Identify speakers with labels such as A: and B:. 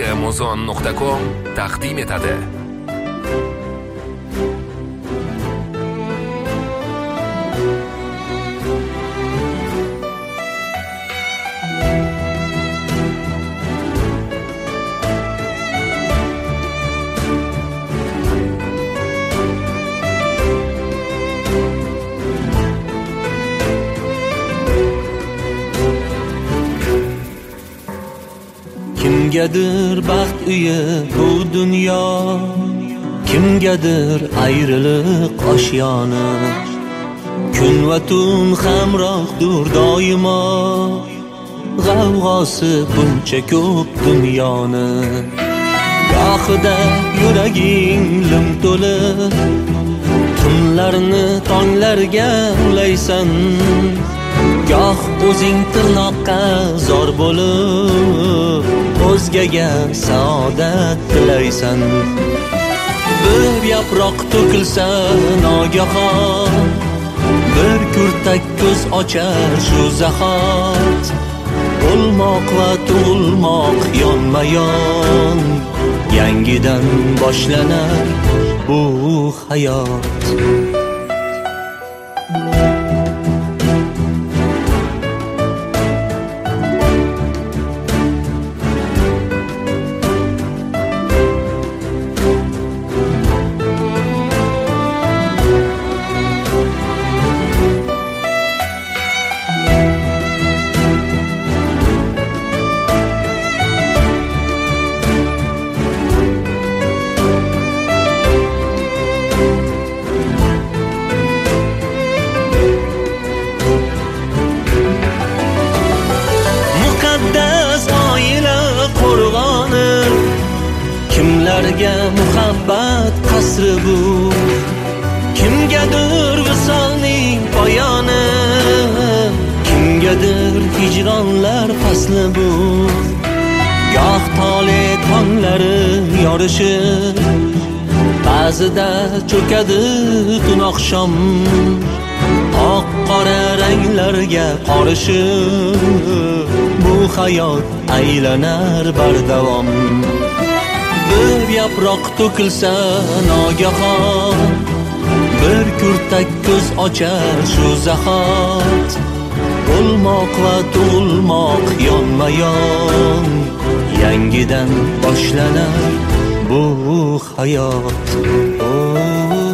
A: Muzon.com taqdim etadi.
B: Kimgadir baxt uyi bu dunyo, kimgadir ayriliq oshiyoni. Kun va tun hamrohdur doimo, g'avg'osi buncha ko'p dunyoni. Gohida yuraging lim to'lib, tunlarni tonglarga ulaysan. Goh o'zing tirnoqqa zor bo'lib, o'zgaga saodat tilaysan. Bir yaproq to'kilsa nogahon, bir kurtak ko'z ochar shu zahot. O'lmoq va tug'ilmoq yonma-yon, yangidan boshlanar bu hayot. Kimlarga muhabbat qasri bu, kimgadir visolning poyoni, kimgadir hijronlar fasli bu. Goh tole tonglari yorishib, ba'zida cho'kadi tun oqshom. Oq qora ranglarga qorishib, bu hayot aylanar bardavom. Bir yaproq to'kilsa nogahon, bir kurtak ko'z ochar shu zahot. O'lmoq va tug'ilmoq yonma-yon, yangidan boshlanar bu hayot.